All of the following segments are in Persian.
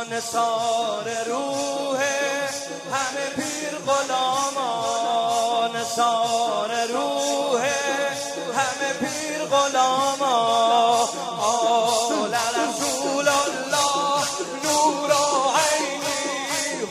نثار روح همه پیر غلامان، نثار روح همه پیر غلامان. آل رسول الله نور عینی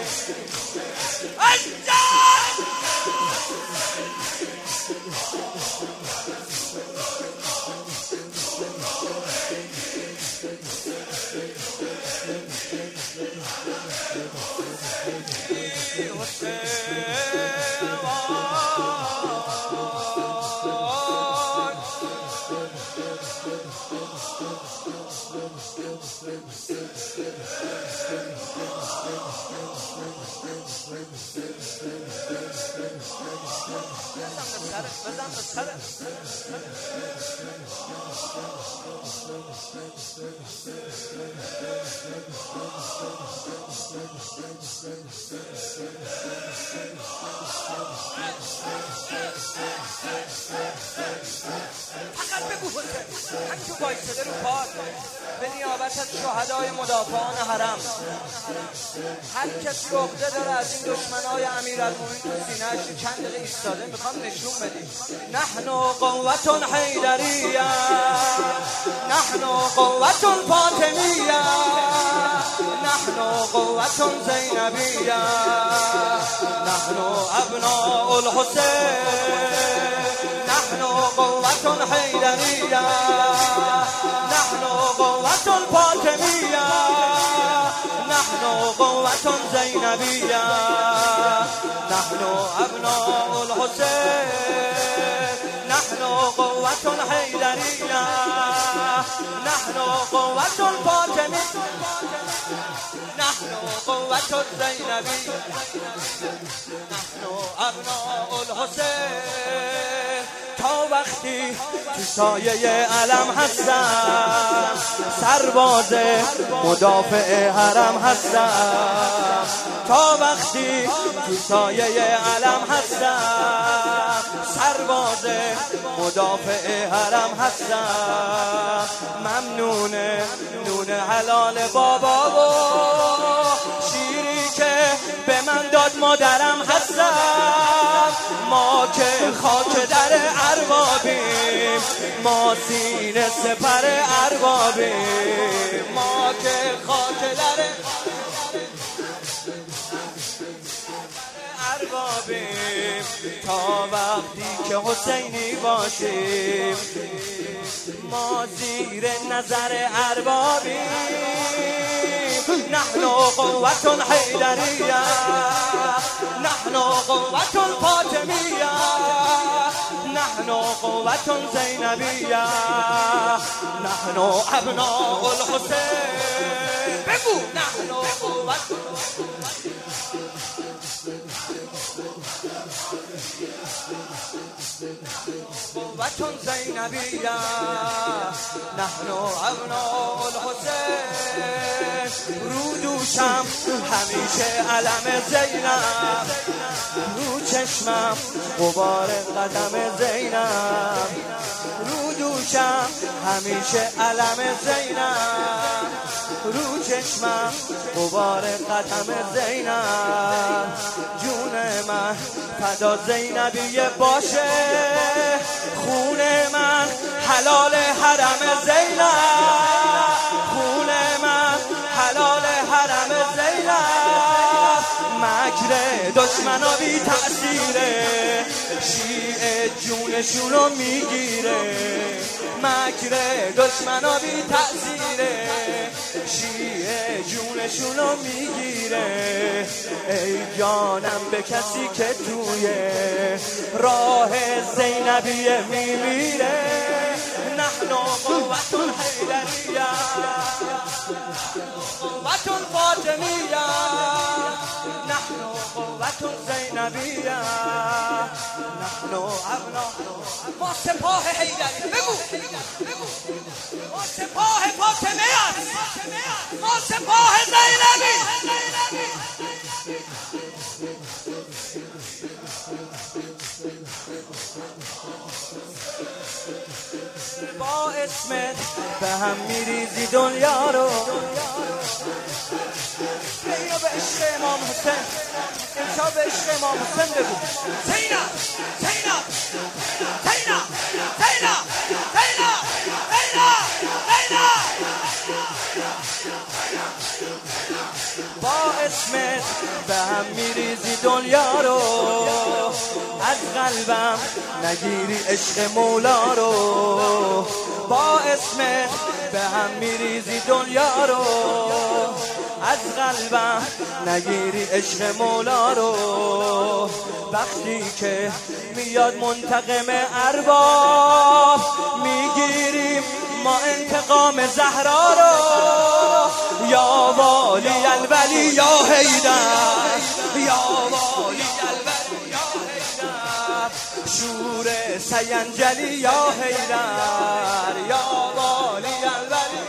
فقط بگو حسین همین که بایستده رو پار به نیابت از شهدای مدافعان حرم، هر کسی عقده داره از این دشمنای امیرالمومنین تو سینه‌اش چند دقیقه ایستاده میخوام نشون بدیم. نحن قوة حیدریه، نحن قوة فاطمیه، نحن قوة زینبیه، نحن ابناء الحسین، نحن قوة حیدریه، نحن قوة فاطمیه، نحن قوة زینبیه، نحن ابناء الحسین، نحن قوة حیدریه، نحن قوة فاطمیه، نحن قوة زینبیه، نحن ابناء الحسین. تا وقتی تو سایه علم هستم، سرباز مدافع حرم هستم. تا وقتی تو سایه علم هستم، سرباز مدافع حرم هستم. ممنونه نون حلال بابا و شیری که به من داد مادرم هستم. ما که خاک در اربابیم، ما سینه سپر اربابیم، ما که خاک در اربابیم. تا وقتی که حسینی باشیم، ما زیر نظر اربابیم. نحن قوة حیدریه، نحن قوة فاطمیه، نحن قوة زینبیه، نحن ابناء الحسین. بگو نحن قوة قوة زینبیه، نحن ابناء الحسین. رو دوشم همیشه علم زینب، رو چشمم غبار قدم زینب، رو دوشم همیشه علم زینب، رو چشمم غبار قدم زینب. جون من فدا زینبیه باشه، خون من حلال حرم زینب، خون من حلال حرم زینب. مکر دشمنا بی تأثیره، شیعه جونشونو میگیره. مکر دشمنا بی تأثیره، شیعه جونشونو میگیره. ای جانم به کسی که توی راه زینبیه میمیره. نحن قوة حیدریه، قوة فاطمیه، نحن قوة زینبیه، نحن ابناء. ما سپاه حیدریه. بگو ما سپاه فاطمه است، ما سپاه زینبی. با اسمت به هم میریزی دنیا رو. اینو به عشق امام حسین، امشب به عشق امام حسین بگو. زینب زینب زینب زینب زینب با اسمت به هم میریزی دنیا رو، از قلبم نگیری عشق مولا رو. با اسمت به هم میریزی دنیا رو، از قلبم نگیری عشق مولا رو. وقتی که میاد منتقم ارباب، میگیریم ما انتقام زهرا رو. یا والی الولی یا حیدر، یا والی الولی یا حیدر، شور سینجلی یا حیدر، یا والی الولی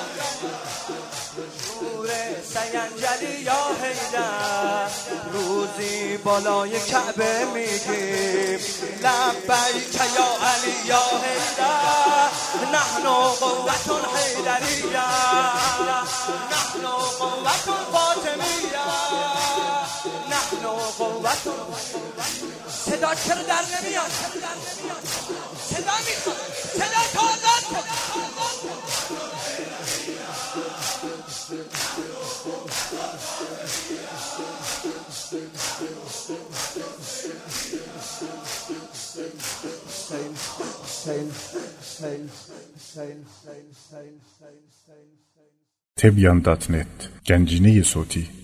شور سینجلی یا حیدر. روزی بالای کعبه میگیم لبیک یا علی یا حیدر، نحن قوة حیدریه، نحن قوة فاطمیه، نحن قوة. صدا چرا در نمیاد؟ صدا میخواد، صدا تازد کن. Tebyan.net Gənciniyi Soti